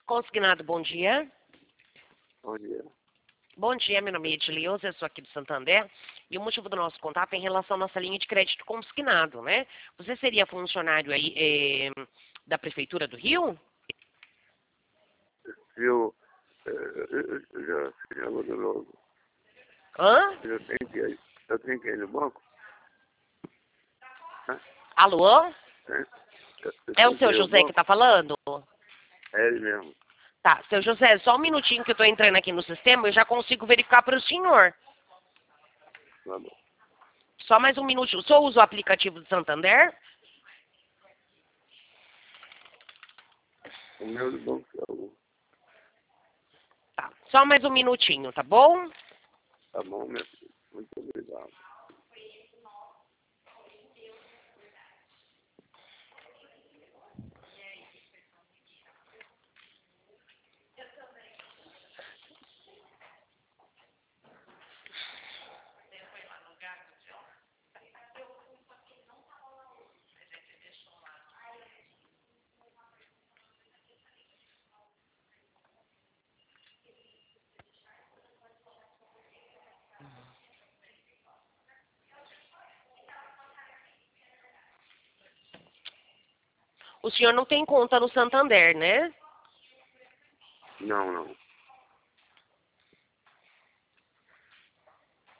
Consignado, bom dia. Bom dia. Bom dia, meu nome é Edileuza, eu sou aqui do Santander. E o motivo do nosso contato é em relação à nossa linha de crédito consignado, né? Você seria funcionário aí da Prefeitura do Rio? Eu já logo. Hã? Eu tenho que ir no banco? Né? Alô? Né? Eu É o tenho que seu ir ao José que banco? tá falando? É ele mesmo. Tá, seu José, só um minutinho que eu tô entrando aqui no sistema, eu já consigo verificar para o senhor. Tá bom. Só mais um minutinho. O senhor usa o aplicativo do Santander? O meu do banco é o... Tá, só mais um minutinho, tá bom? Tá bom, meu filho. Muito obrigado. O senhor não tem conta no Santander, né? Não, não.